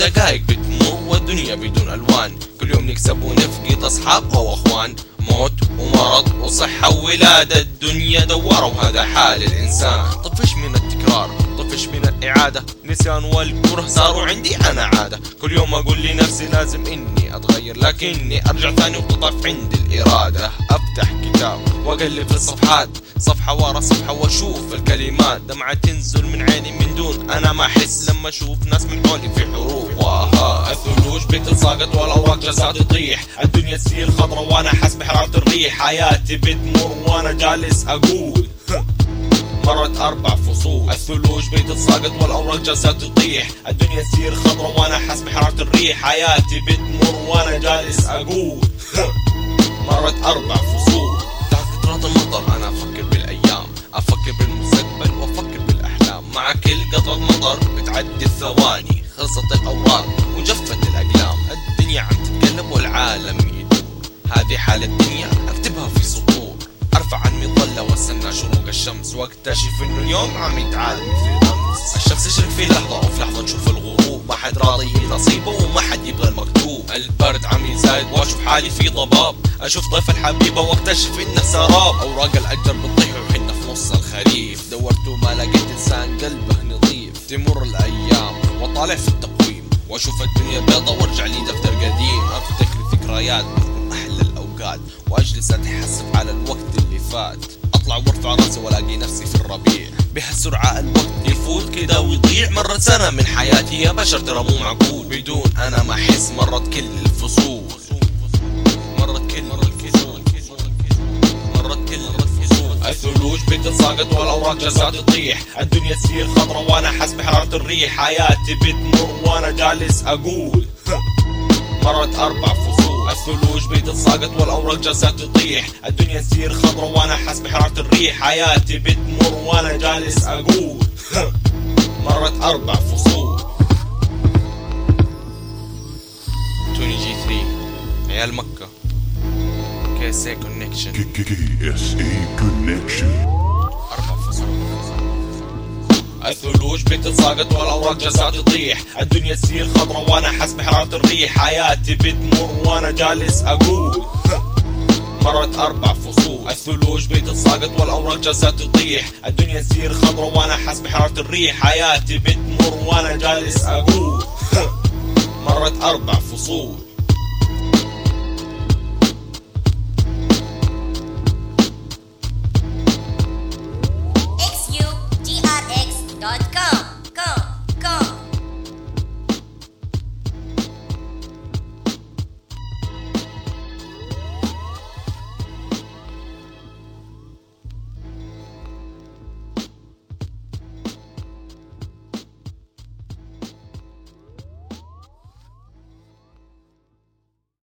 دقايق بتمر والدنيا بدون ألوان، كل يوم نكسب ونفقد أصحاب أو أخوان، موت ومرض وصحة وولادة، الدنيا دوارة وهذا حال الإنسان. طفش من التكرار، طفش من الإعادة، نسيان والكره صاروا عندي أنا عادة، كل يوم أقول لنفسي لازم إني أتغير، لكني أرجع ثاني وتضعف عندي الإرادة. أفتح كتاب وأقلب في الصفحات، صفحة ورا صفحة وأشوف الكلمات، دمعة تنزل من عيني من دون أنا ما أحس لما أشوف ناس من حولي في حروف. الثلوج بتتساقط والأوراق جالسة تطيح، الدنيا تصير خضرا وأنا حاسس بحرارة الريح، حياتي بتمر وأنا جالس أقول مرت 4 فصول. الثلوج بتتساقط والأوراق جالسة تطيح، الدنيا تصير خضرا وأنا حاسس بحرارة الريح، حياتي بتمر وأنا جالس أقول مرت 4 فصول. تحت قطرات المطر أنا أفكر بالأيام، أفكر بالمستقبل وأفكر بالأحلام، مع كل قطرة مطر بتعدي الثواني، خلصت الأوراق وجفت الأقلام، الدنيا عم تتقلب والعالم يدور، هذه حال الدنيا أكتبها في سطور، أرفع عني الظلة واستنى شروق الشمس، واكتشف إنه اليوم عم يتعاد مثل الأمس. الشمس تشرق في لحظة وفي لحظة نشوف الغروب، ما حد راضي نصيبه وما حد يبغى المكتوب، البرد عم يزايد واشوف حالي في ضباب، اشوف ضيف الحبيبة واكتشف انه سراب، اوراق الاشجار بتطيح وحنا في نص الخريف، دورت وما لقيت انسان قلبه نظيف، تمر الايام واطالع في التقويم واشوف الدنيا بيضة وارجع لي دفتر قديم، افتكر ذكريات من احلى الاوقات واجلس اتحسف على الوقت اللي فات، اطلع وارفع راسي والاقي نفسي في الربيع، بهالسرعة الوقت يفوت كدا ويضيع، مرت سنة من حياتي يا بشر ترى مو معقول، بدون انا ما احس مرت كل الفصول، مرت كل الفصول. الثلوج بتتساقط والاوراق جالسة تطيح، الدنيا تصير خضرا وانا حاسس بحرارة الريح، حياتي بتمر وانا جالس اقول مرت 4 فصول. الثلوج بتتساقط والاوراق جالسة تطيح، الدنيا تصير خضرا وانا حاسس بحرارة الريح، حياتي بتمر وانا جالس اقول مرت 4 فصول. توني جي 3 عيال مكة KSA Connection KSA Connection 4 فصول. الثلوج بتتساقط والاوراق جالسة تطيح، الدنيا تصير خضرا وانا حاسس بحرارة الريح، حياتي بتمر وانا جالس اقول مرت 4 فصول. الثلوج بتتساقط والاوراق جالسة تطيح، الدنيا تصير خضرا وانا حاسس بحرارة الريح، حياتي بتمر وانا جالس اقول مرت 4 فصول.